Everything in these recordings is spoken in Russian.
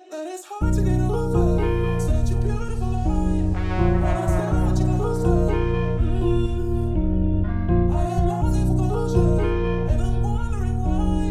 That it's hard to get over. Such a beautiful lie. When I touch you closer, I am longing for closure, and I'm wondering why.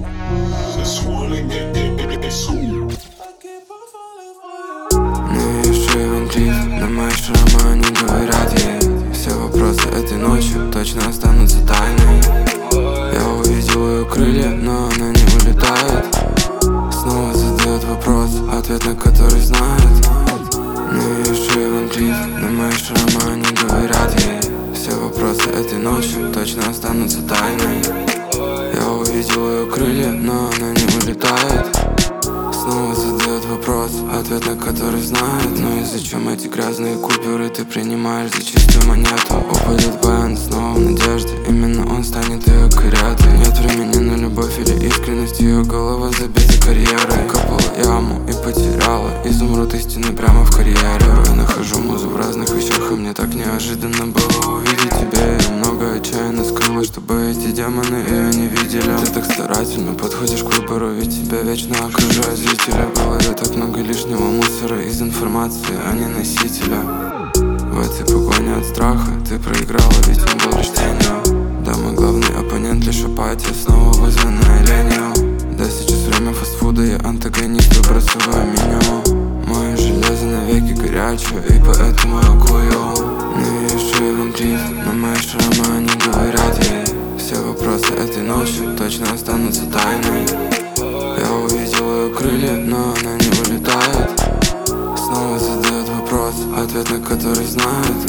I keep on falling for you. Ну и Шивен Клифф, на мои шрамы они говорят ей. Все вопросы этой ночью точно останутся тайной. Я увидел ее крылья, но она не улетает. Снова задает вопрос, ответ на который знает. Ну и Шивен Клифф, на мои шрамы они говорят ей. Все вопросы этой ночью точно останутся тайной. Я увидел ее крылья, но она не улетает. Снова задает вопрос, ответ на который знает. Ну и зачем эти грязные купюры ты принимаешь за чистую монету? Упадет бэнд снова в надежде, именно он станет ее каретой. Нет времени на любовь или искренность, ее голова забита карьерой. Копала яму и потеряла изумруд истины прямо в карьере. Я нахожу музу в разных вещах, и мне так неожиданно было увидеть тебя. Я много отчаянно скрыла, чтобы эти демоны ее не видели. Ты так старательно подходишь к выбору, ведь тебя вечно окружают зрители. В голове так много лишнего мусора из информации, а не носителя. В этой погоне от страха ты проиграла, ведь он был лишь тенью. Да, мой главный оппонент лишь апатия, снова вызванная ленью. Да, сейчас время фастфуда, я антагонист, выбрасываю меню. Мое железо навеки горячее, и поэтому я кую. Ну и Шивен Клифф, на мои шрамы они говорят ей. Все вопросы этой ночью точно останутся тайной. Я увидел ее крылья, но она не улетает. Снова задает вопрос, ответ на который знает.